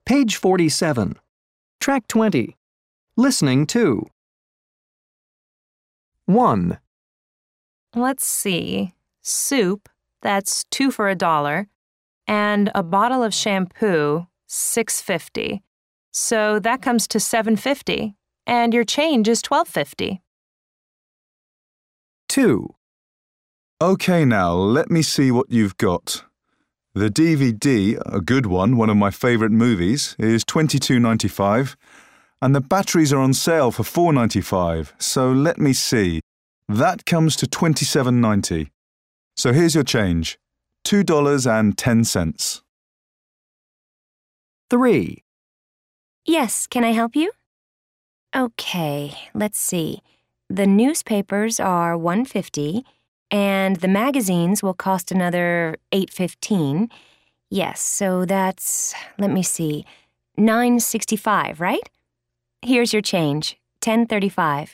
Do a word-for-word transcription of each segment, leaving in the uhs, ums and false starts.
Page forty-seven. Track twenty. Listening to. one. Let's see. Soup, that's two for a dollar, and a bottle of shampoo, six fifty. So that comes to seven fifty, and your change is twelve fifty. two. Okay, now, let me see what you've got. The D V D, a good one, one of my favourite movies, is twenty-two ninety-five, and the batteries are on sale for four ninety-five, so let me see. That comes to twenty-seven ninety. So here's your change, two dollars and ten cents. three. Yes, can I help you? Okay, let's see. The newspapers are one fifty, and the magazines will cost another eight fifteen. Yes, so that's, let me see, nine sixty-five, right? Here's your change, ten thirty-five.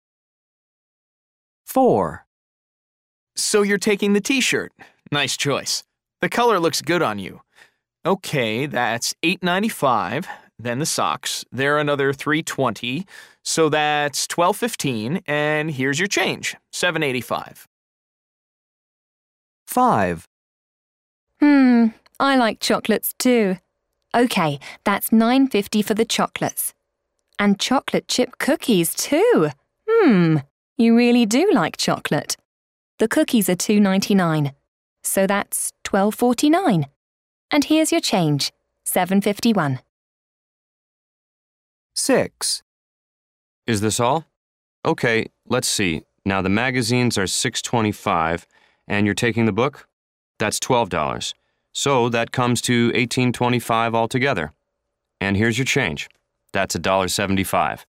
four. So you're taking the t-shirt. Nice choice. The color looks good on you. Okay, that's eight ninety-five. Then the socks. They're another three twenty. So that's twelve fifteen, and here's your change, seven eighty-five. five. Hmm, I like chocolates too. Okay, that's nine fifty for the chocolates. And chocolate chip cookies too. Hmm, you really do like chocolate. The cookies are two ninety-nine. So that's twelve forty-nine. And here's your change, seven fifty-one. six. Is this all? Okay, let's see. Now the magazines are six twenty-five, and you're taking the book? That's twelve dollars. So that comes to eighteen twenty-five altogether. And here's your change. That's one dollar seventy-five.